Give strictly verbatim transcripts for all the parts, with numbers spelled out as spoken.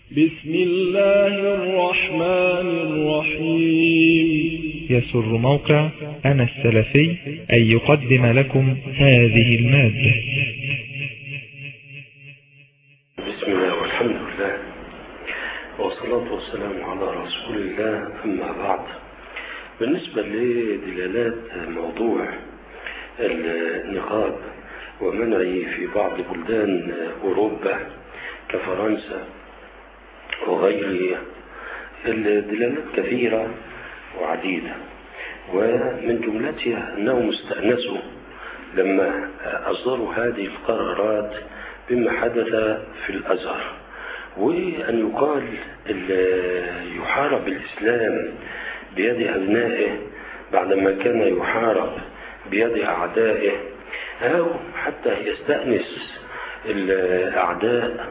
بسم الله الرحمن الرحيم. يسر موقع أنا السلفي أن يقدم لكم هذه المادة. بسم الله والحمد لله والصلاة والسلام على رسول الله، أما بعد. بالنسبة لدلالات موضوع النقاب ومنعه في بعض بلدان أوروبا كفرنسا وغيرها، الدلالات كثيرة وعديدة، ومن جملتها أنهم استأنسوا لما أصدروا هذه القرارات بما حدث في الأزهر، وأن يقال يحارب الإسلام بيد أبنائه بعدما كان يحارب بيد أعدائه، أو حتى يستأنس الأعداء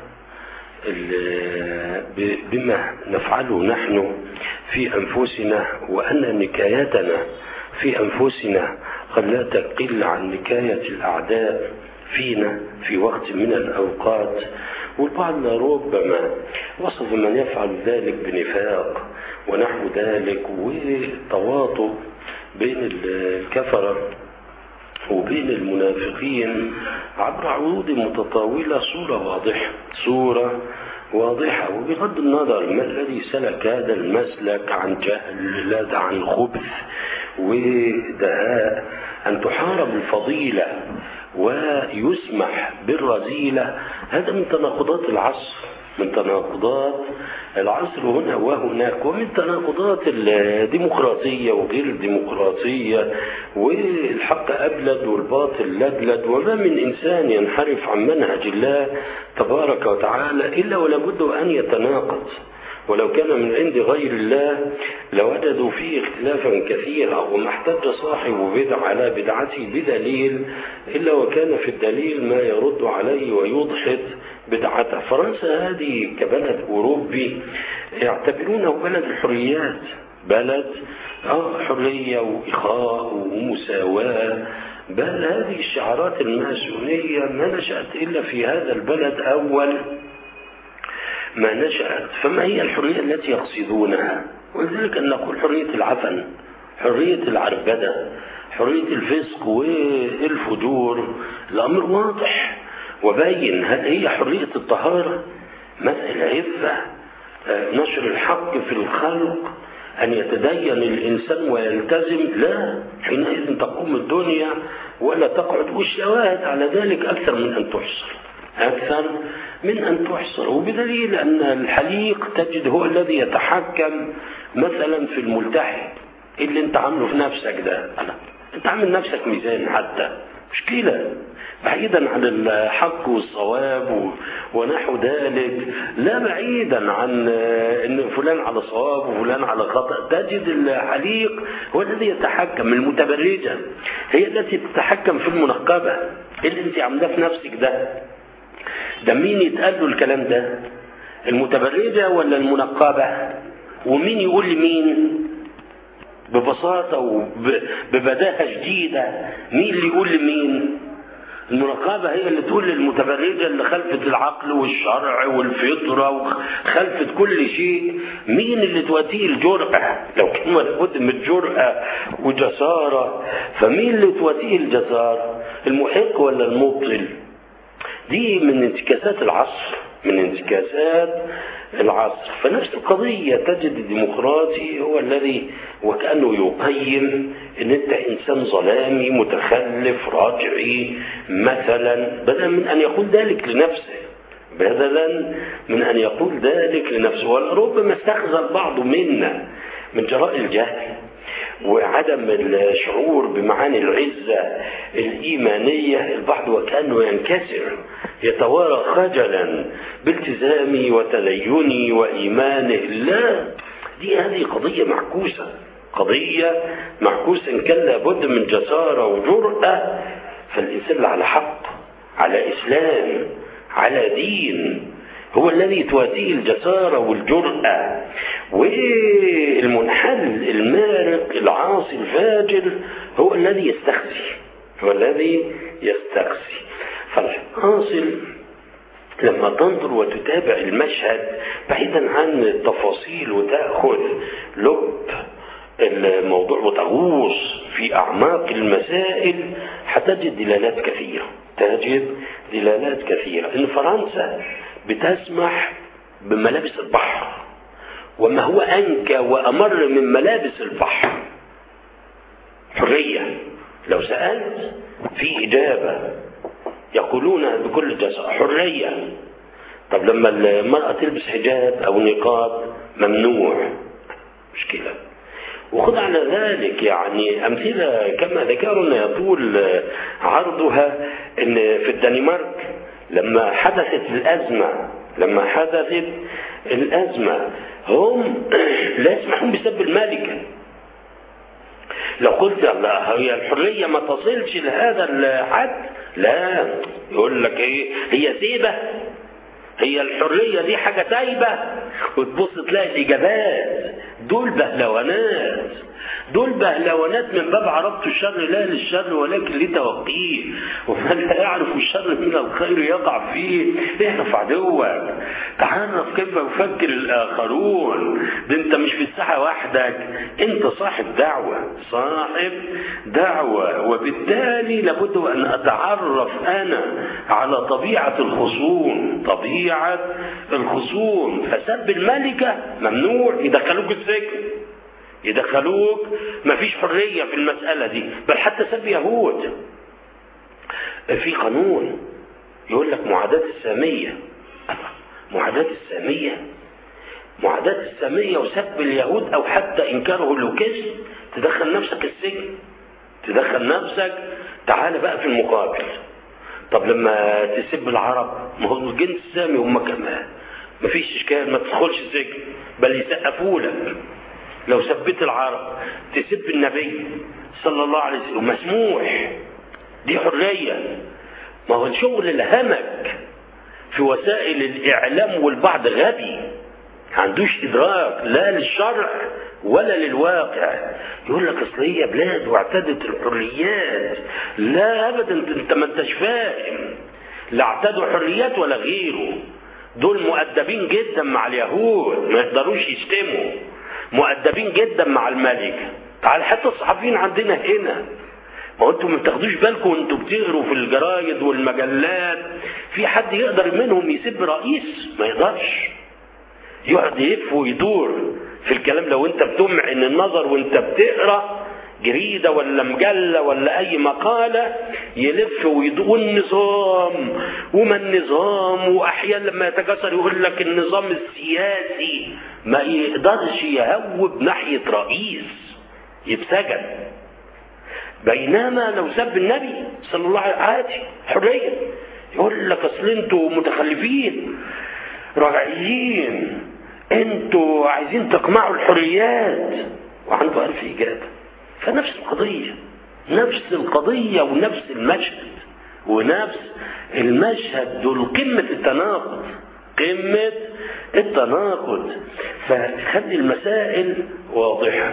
بما نفعله نحن في أنفسنا، وأن نكايتنا في أنفسنا قد لا تقل عن نكاية الأعداء فينا في وقت من الأوقات. والبعض ربما وصف من يفعل ذلك بنفاق ونحو ذلك، وتواطؤ بين الكفرة وبين المنافقين عبر عقود متطاولة، صورة واضحة صورة واضحة وبغض النظر ما الذي سلك هذا المسلك عن جهل لا عن خبث ودهاء. أن تحارب الفضيلة ويسمح بالرذيلة، هذا من تناقضات العصر، من تناقضات العصر هنا وهناك، ومن تناقضات الديمقراطية وغير الديمقراطية، والحق أبلد والباطل لدلد، وما من إنسان ينحرف عن منهج الله تبارك وتعالى إلا ولابد أن يتناقض، ولو كان من عند غير الله لوجدوا فيه اختلافا كثيرا، وما احتج صاحب بدعة على بدعته بدليل إلا وكان في الدليل ما يرد عليه ويضحك بدعته. فرنسا هذه كبلد أوروبي يعتبرونه بلد الحريات، بلد آه حرية وإخاء ومساواة، بل هذه الشعارات الماسونية ما نشأت إلا في هذا البلد أول ما نشأت. فما هي الحرية التي يقصدونها؟ ولذلك أن نقول حرية العفن، حرية العربدة، حرية الفسق والفجور. الأمر واضح وبين. هل هي حرية الطهارة، مسح العفة، نشر الحق في الخلق، أن يتدين الإنسان ويلتزم؟ لا، حينئذ تقوم الدنيا ولا تقعد. والشواهد على ذلك أكثر من أن تحصر، أكثر من أن تحصر. وبدليل أن الحليق تجد هو الذي يتحكم مثلا في الملتحي اللي انت عامله في نفسك ده. أنا انت عامل نفسك ميزان حتى، مشكلة بعيدا عن الحق والصواب ونحو ذلك، لا بعيدا عن ان فلان على صواب وفلان على خطأ. تجد الحليق هو الذي يتحكم. المتبرجة هي التي تتحكم في المنقبة اللي انت عاملاه في نفسك ده. ده مين يتقال له الكلام ده؟ المتبرجة ولا المنقبة؟ ومين يقول لمين ببساطة وببداهة شديدة؟ مين اللي يقول لمين؟ المنقبة هي اللي تقول للمتبرجة اللي خلفت العقل والشرع والفطرة وخلفت كل شيء. مين اللي تواتيه الجرأة؟ لو كان لابد من الجرأة وجسارة، فمين اللي تواتيه الجسارة؟ المحق ولا المبطل؟ دي من انتكاسات العصر، من انتكاسات العصر. فنفس القضية تجد الديمقراطي هو الذي وكأنه يقيم ان انت انسان ظلامي متخلف راجعي مثلا، بدلا من ان يقول ذلك لنفسه، بدلا من ان يقول ذلك لنفسه. وربما استخزى البعض منا من جراء الجهل وعدم الشعور بمعاني العزة الإيمانية، البعض وكأنه ينكسر يتوارى خجلا بالتزامي وتديني وإيمانه. لا، دي هذه قضية معكوسة، قضية معكوسة. إن كان لابد من جسارة وجرأة، فالإنسان على حق، على إسلام، على دين، هو الذي تواتيه الجسارة والجرأة. والمنحل المارق العاصي الفاجر هو الذي يستخزي، هو الذي يستخزي. فالحاصل لما تنظر وتتابع المشهد بعيدا عن التفاصيل وتأخذ لب الموضوع وتغوص في أعماق المسائل، هتجد دلالات كثيرة تجد دلالات كثيرة إن فرنسا بتسمح بملابس البحر، وما هو أنكى وأمر من ملابس البحر حرية. لو سألت في إجابة يقولون بكل جسر حرية. طب لما المرأة تلبس حجاب أو نقاب ممنوع، مشكلة. وخذ على ذلك يعني أمثلة كما ذكرنا يطول عرضها، إن في الدنمارك لما حدثت الأزمة لما حدثت الأزمة هم لا يسمحون بسب الملكة. لو قلت لا هي الحرية ما تصلش لهذا الحد، لا، يقول لك ايه هي سيبة، هي الحرية دي حاجة سايبة، وتبص تلاقي الإجابات دول بهلوانات دول بهلوانات من باب عرفت الشر لا للشر ولكن لتوقيه، ومن لا يعرف الشر من الخير يقع فيه. اعرف عدوك، تعرف كيف يفكر الآخرون. ده انت مش في الساحة وحدك، انت صاحب دعوة صاحب دعوة وبالتالي لابد أن أتعرف أنا على طبيعة الخصوم طبيعة الخصوم فسب الملكة ممنوع، يدخلوك السجن يدخلوك، مفيش حرية في المسألة دي. بل حتى سب يهود في قانون يقول لك معاداة السامية معاداة السامية معاداة السامية وسب اليهود أو حتى إنكاره لوكس تدخل نفسك السجن تدخل نفسك. تعال بقى في المقابل، طب لما تسب العرب ما هو الجنس السامي هم كمان مفيش إشكال، ما تدخلش السجن بل يسقفوا لك. لو سبت العرب تسب النبي صلى الله عليه وسلم مسموح، دي حرية. ما هو الشغل الهمك في وسائل الإعلام والبعض غبي عندوش إدراك لا للشرع ولا للواقع. يقول لك أصل هي بلاد واعتدت الحريات، لا أبدا، أنت ما انتش فاهم، لا اعتدوا حريات ولا غيره. دول مؤدبين جدا مع اليهود ما يقدروش يشتموا، مؤدبين جدا مع الملكة. تعال حتى الصحفيين عندنا هنا، ما انتم ما بتاخدوش بالكم وانتم بتقروا في الجرايد والمجلات في حد يقدر منهم يسب رئيس؟ ما يقدرش، يقعد يلف ويدور في الكلام. لو انت بتمعن النظر وانت بتقرا جريده ولا مجله ولا اي مقاله يلف ويدور، والنظام وما النظام، واحيانا لما يتكسر يقول لك النظام السياسي ما يقدرش يهوب ناحيه رئيس يتسجن. بينما لو سب النبي صلى الله عليه وسلم عادي حريه، يقول لك اصل انتوا متخلفين رجعيين، انتوا عايزين تقمعوا الحريات، وعنده ألف إجابة. فنفس القضية نفس القضية ونفس المشهد ونفس المشهد دول قمة التناقض قمة التناقض. فخلي المسائل واضحة،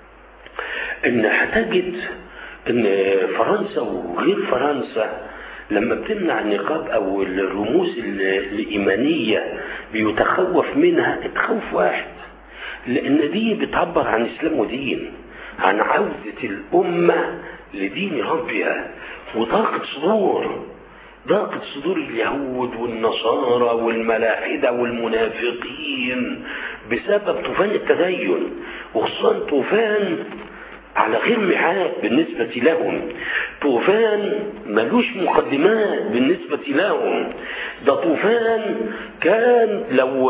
ان هتجد ان فرنسا وغير فرنسا لما بتمنع النقاب او الرموز الإيمانية بيتخوف منها تخوف واحد، لان دي بتعبر عن اسلام ودين، عن عودة الأمة لدين ربها. وضاقت صدور ضاقت صدور اليهود والنصارى والملاحدة والمنافقين بسبب طوفان التدين، وخصوصا طوفان على غير ميعاد بالنسبة لهم، طوفان ملوش مقدمات بالنسبة لهم. ده طوفان كان لو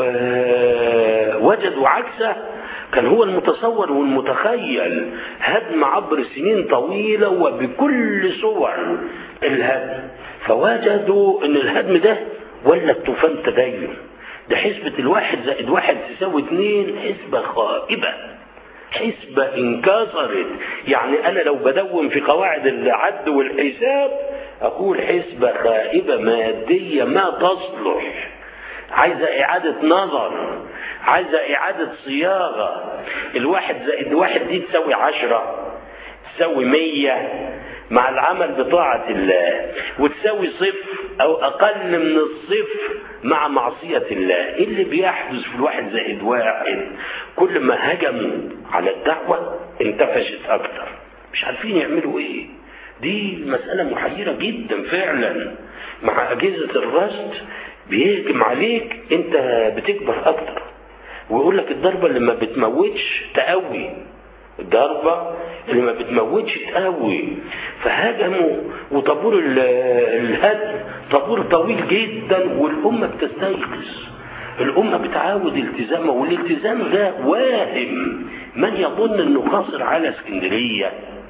وجدوا عكسه كان هو المتصور والمتخيل، هدم عبر سنين طويلة وبكل صور الهدم. فوجدوا ان الهدم ده ولا الطوفان تدين، ده حسبة الواحد زائد واحد تساوي اتنين، حسبة خائبة، حسبة انكسرت. يعني انا لو بدون في قواعد العد والحساب اقول حسبة خائبة مادية ما تصلح، عايزة اعادة نظر، عايزة اعادة صياغة. الواحد زائد واحد دي تساوي عشرة، تساوي مية، مع العمل بطاعة الله، وتساوي صفر أو أقل من الصفر مع معصية الله. إيه اللي بيحدث في الواحد زائد واحد؟ كل ما هجموا على الدعوة انتفشت أكتر، مش عارفين يعملوا إيه. دي مسألة محيرة جدا فعلا. مع أجهزة الرصد بيهجم عليك، أنت بتكبر أكتر، ويقول لك الضربة اللي ما بتموتش تقوي، الضربة اللي ما بتموتش تقوي. فهاجموا، وطابور الهدم طابور طويل جدا، والأمة بتستيقظ، الأمة بتعاود التزامها. والالتزام ده واهم. من يظن أنه قاصر على اسكندرية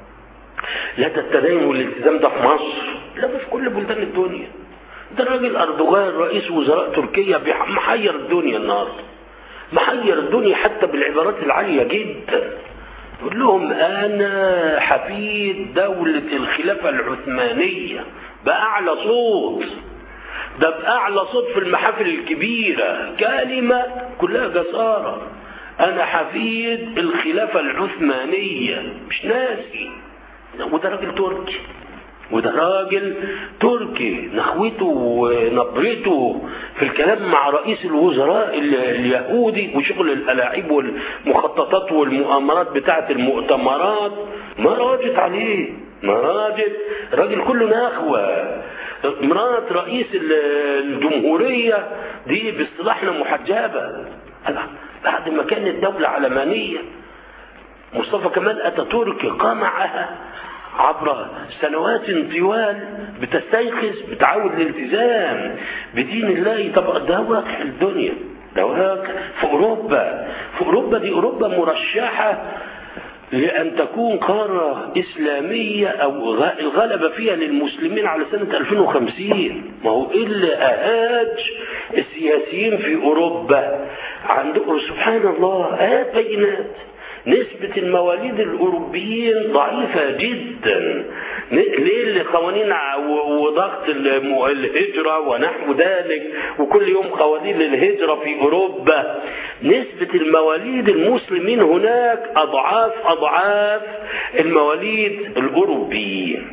لا التدين والالتزام ده في مصر، لا ده في كل بلدان الدنيا. ده الراجل أردوغان رئيس وزراء تركيا محير الدنيا النهارده، محير الدنيا حتى بالعبارات العالية جدا. يقول لهم أنا حفيد دولة الخلافة العثمانية بأعلى صوت، ده بأعلى صوت في المحافل الكبيرة، كلمة كلها جسارة. أنا حفيد الخلافة العثمانية، مش ناسي. وده راجل تركي، وده راجل تركي نخوته ونبرته في الكلام مع رئيس الوزراء اليهودي، وشغل الألاعيب والمخططات والمؤامرات بتاعة المؤتمرات ما راجت عليه، ما راجت. راجل كله نخوة. مرات رئيس الجمهورية دي باصطلاحنا محجبة. بعد ما كانت دولة علمانية، مصطفى كمال أتاتورك قمعها عبر سنوات طوال، بتستيقظ، بتعود الالتزام بدين الله. طب ده واقع الدنيا، ده واقع في أوروبا. في أوروبا دي أوروبا مرشحة لأن تكون قارة إسلامية أو الغلبة فيها للمسلمين على سنة ألفين وخمسين. ما هو إلا أهاج السياسيين في أوروبا عندهم سبحان الله آيات بينات. نسبة المواليد الأوروبيين ضعيفة جدا. ليه؟ قوانين وضغط الهجرة ونحو ذلك، وكل يوم قوانين الهجرة في أوروبا. نسبة المواليد المسلمين هناك أضعاف أضعاف المواليد الأوروبيين،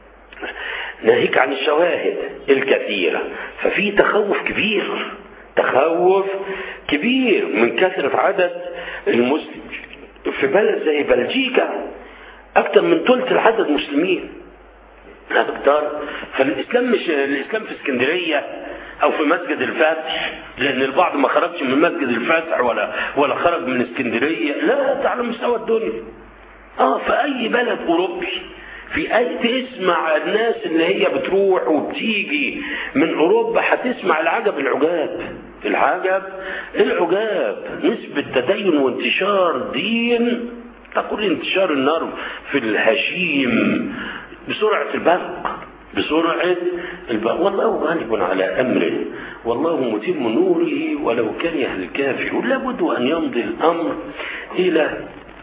ناهيك عن الشواهد الكثيرة. ففي تخوف كبير، تخوف كبير من كثرة عدد المسلمين. في بلد زي بلجيكا أكثر من ثلث العدد مسلمين، أكثر. فالإسلام مش الإسلام في اسكندرية أو في مسجد الفتح، لأن البعض ما خرجش من مسجد الفتح ولا ولا خرج من اسكندرية، لا، ده على مستوى الدنيا. آه في أي بلد أوروبي، في أي تسمع الناس اللي هي بتروح وبتيجي من أوروبا، هتسمع العجب العجاب، العجب العجاب. نسبة تدين وانتشار دين تقول انتشار النار في الهشيم بسرعة البرق، بسرعة البرق. والله غالب على أمره، والله متم نوره ولو كره الكافرون. لابد أن يمضي الأمر إلى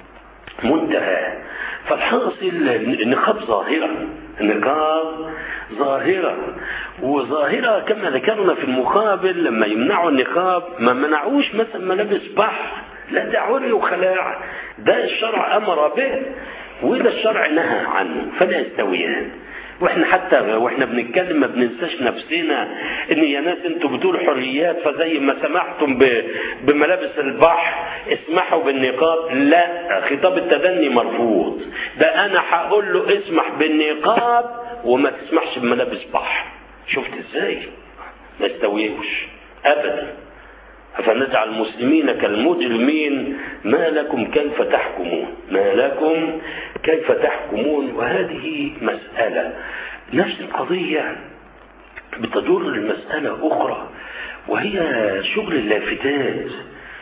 منتهى. فالحاصل النقاب ظاهرة، النقاب ظاهرة، وظاهرة كما ذكرنا في المقابل. لما يمنعوا النقاب ما منعوش مثلا ملابس بحر، لا، ده عري وخلاع، ده الشرع أمر به وده الشرع نهى عنه، فلا يستويان. واحنا حتى واحنا بنتكلم ما بننساش نفسنا ان يا ناس انتوا بتقولوا حريات، فزي ما سمحتم بملابس البحر اسمحوا بالنقاب. لا، خطاب التدني مرفوض. ده انا هقول له اسمح بالنقاب وما تسمحش بملابس بحر. شفت ازاي؟ ما يستويوش ابدا. فنجعل المسلمين كالمجرمين ما لكم كيف تحكمون، ما لكم كيف تحكمون. وهذه مسألة، نفس القضية بتدور المسألة أخرى، وهي شغل اللافتات،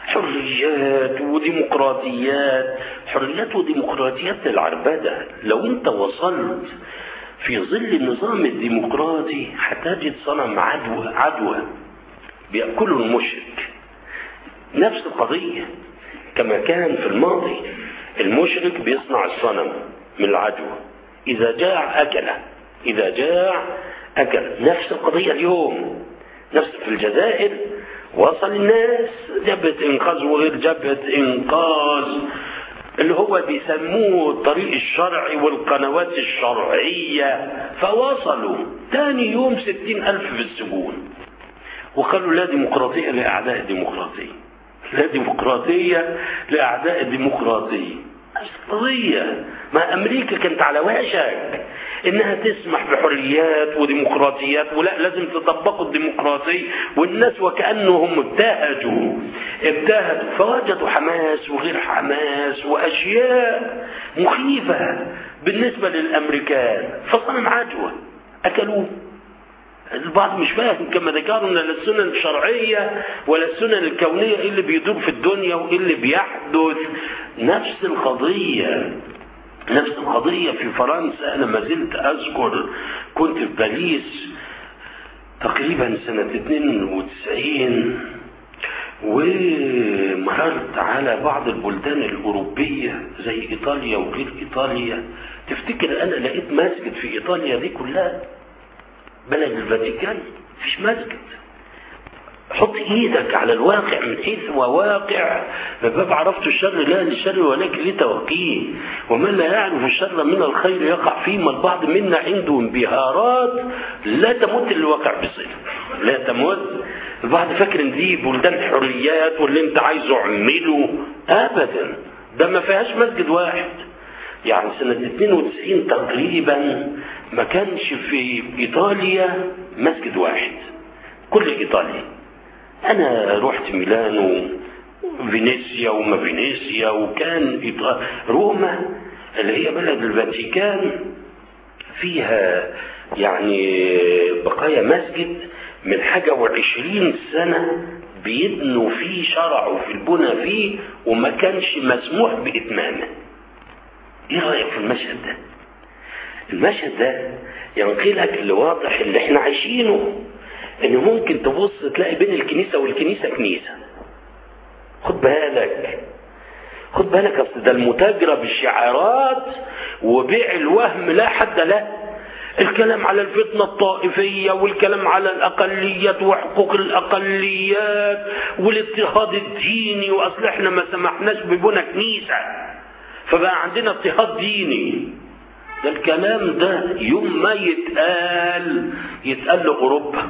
حريات وديمقراطيات، حريات وديمقراطيات العربدة. لو انت وصلت في ظل النظام الديمقراطي هتجد صنم عدوى عدوى بيأكله المشرك. نفس القضية كما كان في الماضي، المشرك بيصنع الصنم من العدوى، إذا جاع أكله، إذا جاع أكل. نفس القضية اليوم، نفس في الجزائر وصل الناس جبهة إنقاذ وغير جبهة إنقاذ اللي هو بيسموه الطريق الشرعي والقنوات الشرعية، فوصلوا تاني يوم ستين ألف في السجون، وقالوا لا ديمقراطية لأعداء الديمقراطية، لا ديمقراطية لأعداء الديمقراطية. قضية ما أمريكا كانت على وشك إنها تسمح بحريات وديمقراطيات، ولا لازم تطبقوا الديمقراطية، والناس وكأنهم ابتهجوا ابتهجوا فوجدوا حماس وغير حماس وأشياء مخيفة بالنسبة للأمريكان، فصنم عجوة أكلوه. البعض مش فاهم كما ذكرنا لا السنن الشرعية ولا السنن الكونية إيه اللي بيدور في الدنيا وإيه اللي بيحدث. نفس القضية نفس القضية في فرنسا. أنا ما زلت أذكر كنت في باريس تقريبا سنة اثنين وتسعين، ومررت على بعض البلدان الأوروبية زي إيطاليا وغير إيطاليا. تفتكر أنا لقيت مسجد في إيطاليا دي كلها؟ بلد الفاتيكان مفيش مسجد. حط ايدك على الواقع من حيث هو واقع. ما باب عرفت الشر لا للشر ولكن لتوقيه، ومن لا يعرف الشر من الخير يقع فيه. ما البعض منا عنده انبهارات لا تمت للواقع بصله، لا تمت. البعض فاكر ان دي بلدان حريات واللي انت عايزه اعمله. ابدا، ده ما فيهاش مسجد واحد. يعني سنة اثنين وتسعين تقريبا ما كانش في إيطاليا مسجد واحد، كل إيطاليا. أنا رحت ميلانو وفينيسيا وما فينيسيا، وكان إيطاليا روما اللي هي بلد الفاتيكان فيها يعني بقايا مسجد من حاجة وعشرين سنة بيبنوا فيه، شرعوا في البنى فيه وما كانش مسموح بإتمامه. ايه رأيك في المشهد ده؟ المشهد ده ينقلك اللي واضح اللي احنا عايشينه، ان ممكن تبص تلاقي بين الكنيسة والكنيسة كنيسة. خد بالك خد بالك اصل ده المتاجرة بالشعارات وبيع الوهم لا حد له. الكلام على الفتنة الطائفية، والكلام على الأقليات وحقوق الأقليات والاضطهاد الديني، وأصل احنا ما سمحناش ببنى كنيسة فبقى عندنا اضطهاد ديني. ده الكلام ده يوم ما يتقال يتقال لأوروبا.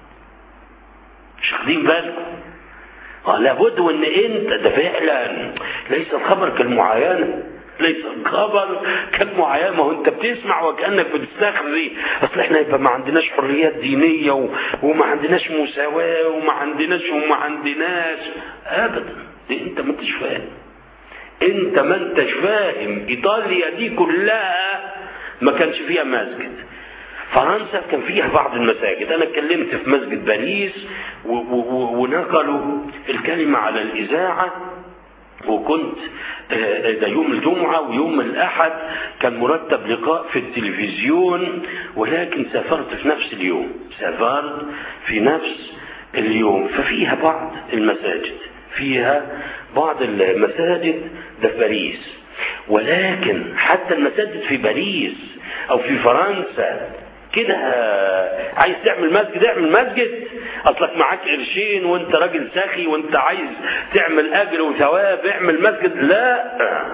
مش واخدين بالكم؟ اه لابد وان انت ده فعلا ليس الخبر كالمعاينة، ليس الخبر كالمعاينة. ما هو انت بتسمع وكأنك بتستخزي، اصل احنا يبقى ما عندناش حريات دينية و... وما عندناش مساواة وما عندناش وما عندناش ابدا. دي انت ما انتش فاهم، انت ما انتش فاهم. ايطاليا دي كلها ما كانش فيها مسجد. فرنسا كان فيها بعض المساجد. انا اتكلمت في مسجد باريس و- و- ونقلوا الكلمة على الاذاعة، وكنت ده يوم الجمعة ويوم الأحد كان مرتب لقاء في التلفزيون، ولكن سافرت في نفس اليوم سافرت في نفس اليوم ففيها بعض المساجد فيها بعض المساجد ده في باريس. ولكن حتى المساجد في باريس أو في فرنسا كده عايز تعمل مسجد اعمل مسجد، اصلك معاك قرشين وانت راجل سخي وانت عايز تعمل اجر وثواب اعمل مسجد. لا،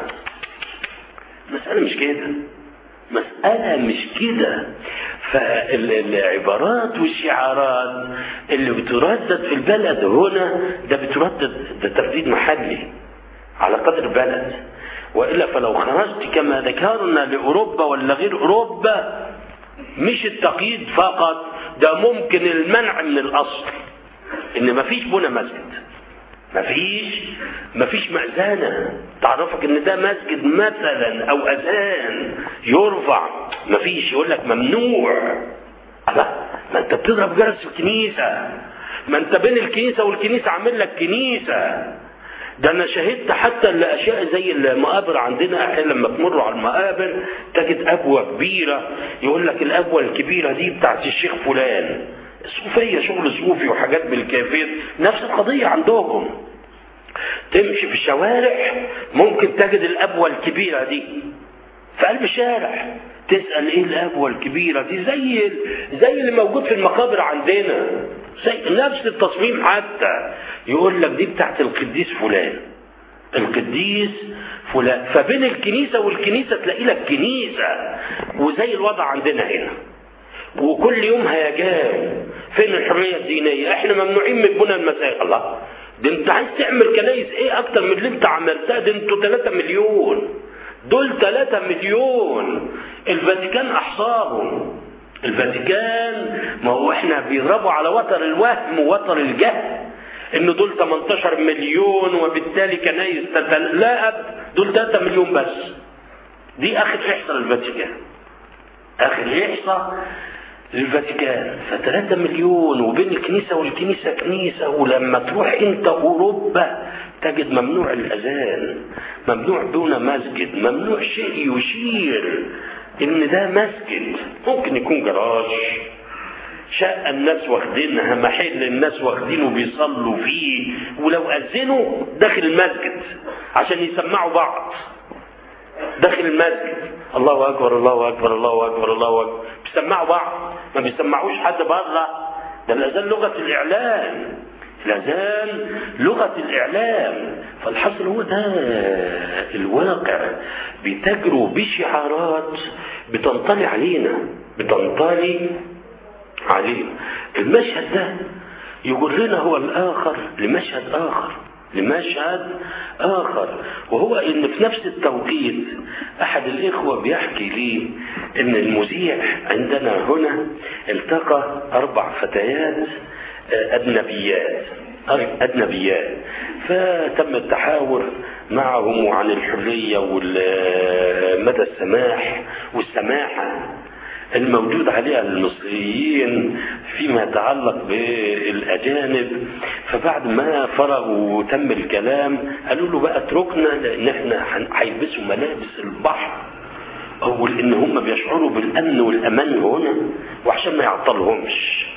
مسألة مش كده، مسألة مش كده. فالعبارات والشعارات اللي بتردد في البلد هنا ده بتردد ده ترديد محلي على قدر البلد، وإلا فلو خرجت كما ذكرنا لأوروبا ولا غير أوروبا مش التقييد فقط، ده ممكن المنع من الأصل، إن مفيش بنى مسجد، مفيش مفيش مأذنة تعرفك إن ده مسجد مثلا أو أذان يرفع، مفيش، يقول لك ممنوع. ما أنت بتضرب جرس في الكنيسة، ما أنت بين الكنيسة والكنيسة عامل لك كنيسة. ده أنا شاهدت حتى الأشياء زي المقابر عندنا، أحيانا لما تمروا على المقابر تجد أبوة كبيرة يقول لك الأبوة الكبيرة دي بتاعت الشيخ فلان، صوفية، شغل صوفي وحاجات بالكافر. نفس القضية عندهم، تمشي في الشوارع ممكن تجد الأبوة الكبيرة دي في قلب الشارع، تسأل ايه الأبوة الكبيرة دي؟ زي زي اللي موجود في المقابر عندنا، زي نفس التصميم، حتى يقول لك دي بتاعت القديس فلان. القديس فلان. فبين الكنيسة والكنيسة تلاقي لك كنيسة، وزي الوضع عندنا هنا، وكل يوم هيجان. فين الحرية الدينية؟ احنا ممنوعين من بناء المساجد. الله، ده انت عايز تعمل كنايس ايه اكتر من اللي انت عملتها؟ ده انتوا ثلاثة مليون، دول ثلاثة مليون. الفاتيكان احصاهم، الفاتيكان ما هو احنا بيضربوا على وتر الوهم ووتر الجهل ان دول ثمانية عشر مليون وبالتالي كنايس تتل... لا أب... دول ثلاثة مليون بس. دي اخر احصاء للفاتيكان، اخر احصاء للفاتيكان. فثلاثة مليون، وبين الكنيسة والكنيسة كنيسة. ولما تروح انت اوروبا تجد ممنوع الاذان، ممنوع دون مسجد، ممنوع شيء يشير ان ده مسجد. ممكن يكون جراج، شقة الناس واخدينها، محل الناس واخدينه بيصلوا فيه، ولو اذنوا داخل المسجد عشان يسمعوا بعض داخل المسجد، الله اكبر الله اكبر الله اكبر الله اكبر، بيسمعوا بعض، ما بيسمعوش حد بره. ده الاذان لغة الاعلام، الاذان لغة الاعلام. فالحصل هو ده الواقع، بتجروا بشعارات بتنطلي علينا، بتنطلي علينا. المشهد ده يجرنا هو الاخر لمشهد اخر، لمشهد آخر، وهو إن في نفس التوقيت أحد الإخوة بيحكي لي إن المذيع عندنا هنا التقى أربع فتيات أجنبيات أجنبيات فتم التحاور معهم عن الحرية ومدى السماح والسماحة الموجود عليها المصريين فيما يتعلق بالأجانب. فبعد ما فرغوا وتم الكلام قالوا له بقى اتركنا، لأن احنا هيلبسوا ملابس البحر، أو إن هم بيشعروا بالأمن والأمان هنا وعشان ما يعطلهمش.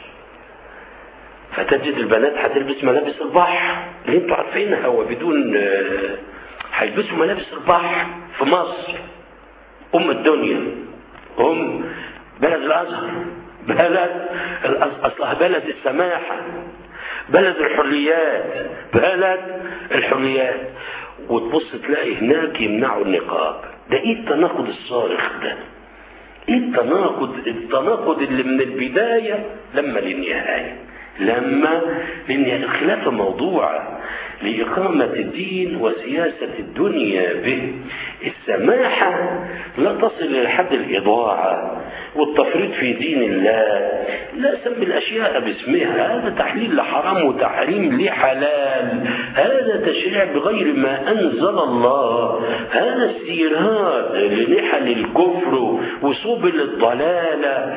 فتجد البنات هتلبس ملابس البحر اللي انتوا عارفينها، وبدون هيلبسوا ملابس البحر في مصر، أم الدنيا، هم بلد الأزهر، بلد أصلها بلد السماحة، بلد الحريات، بلد الحريات. وتبص تلاقي هناك يمنعوا النقاب. ده ايه التناقض الصارخ ده؟ ايه التناقض التناقض اللي من البداية لما للنهاية، لما للنهاية. الخلافة موضوعة لإقامة الدين وسياسة الدنيا به. السماحة لا تصل إلى حد الإضاعة والتفريط في دين الله. لا سمي الأشياء باسمها، هذا تحليل لحرام وتحريم لحلال، هذا تشريع بغير ما أنزل الله، هذا استيراد لنحل الكفر وسبل الضلالة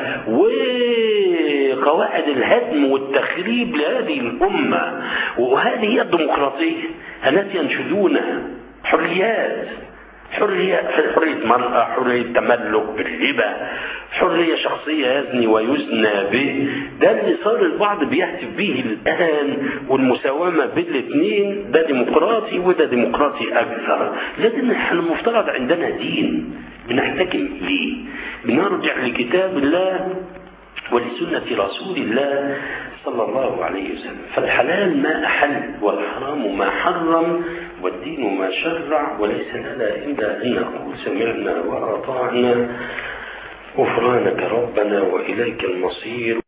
وقواعد الهدم والتخريب لهذه الأمة. وهذه هي الديمقراطية التي ينشدونها. حريات، حرية حرية مرأة، حرية تملك بالربا، حرية شخصية يزني ويزنى به. ده اللي صار البعض بيهتف به الآن، والمساومة بين الاثنين، ده ديمقراطي وده ديمقراطي أكثر. لكن احنا المفترض عندنا دين بنحتكم ليه، بنرجع لكتاب الله ولسنة رسول الله صلى الله عليه وسلم. فالحلال ما أحل والحرام ما حرم والدين ما شرع، وليس لنا إلا أن نقول سمعنا وأطعنا غفرانك ربنا وإليك المصير.